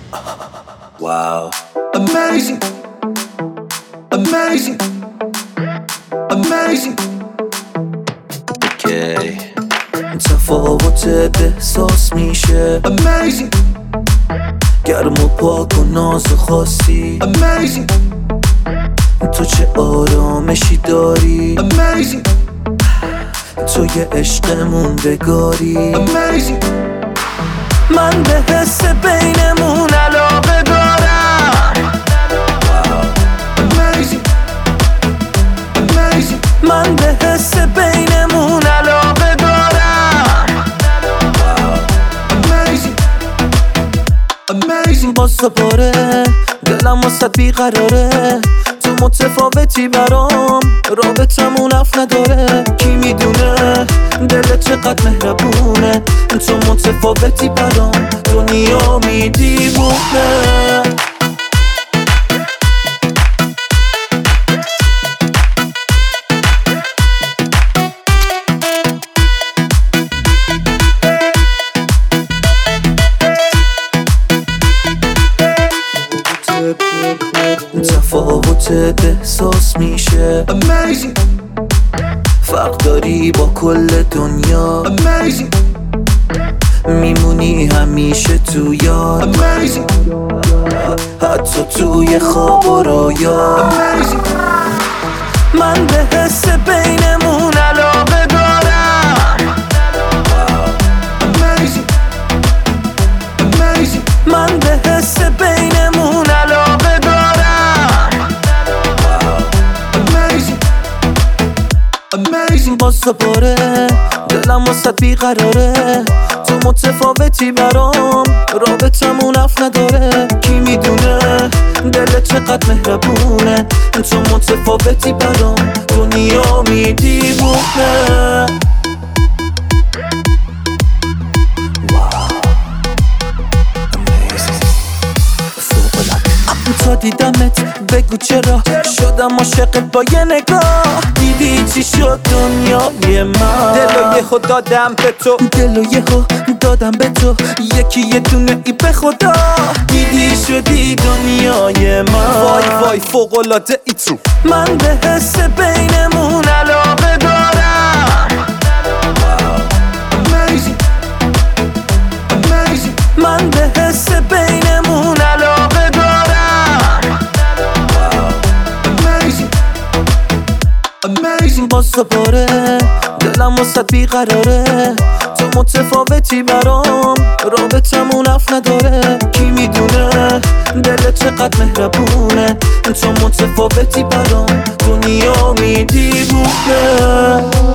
Wow. Amazing. Amazing. Amazing. Okay. تفاوت احساس میشه Amazing. گرم و پاک و ناز خاصی Amazing. تو چه آرامشی داری Amazing. تو یه عشق موندگاری Amazing. من به حس بینمون علاقه دارم Amazing. Amazing. من به حس بینمون علاقه دارم Amazing. Amazing. باز دوباره دلم واسه بیقراره تو متفاوتی برام رابطمون اف نداره کی میدونه دلت چقدر مهربونه تو متفاوتی برام دنیا میدیونه تفاوت احساس میشه Amazing. فرق داری با کل دنیا Amazing. میمونی همیشه تو یاد Amazing. حتی توی خواب و رویا Amazing. من به حس بینمون علاقه دارم Amazing. Amazing. من به حس بینمون علاقه دارم Amazing. Amazing. باز دوباره دلم واسه بیقراره تو متفاوتی برام رابطمون اف نداره کی میدونه دلت چقدر مهربونه تو متفاوتی برام دنیا میدیونه تا دیدمت بگو چرا شدم عاشقت با یه نگاه دیدی چی شد دنیای من دلو یهو دادم به تو دلو یهو دادم به تو یکی یه دونه ای به خدا دیدی شدی دنیای من وای وای فوق‌العاده ای تو من به حس بینمون علاقه دارم Amazing. Amazing. من به حس بینمون علاقه دارم Amazing. باز دوباره دلم واسه بیقراره تو متفاوتی برام رابطمون اف نداره کی میدونه دلت چقدر مهربونه تو متفاوتی برام دنیا میدیونه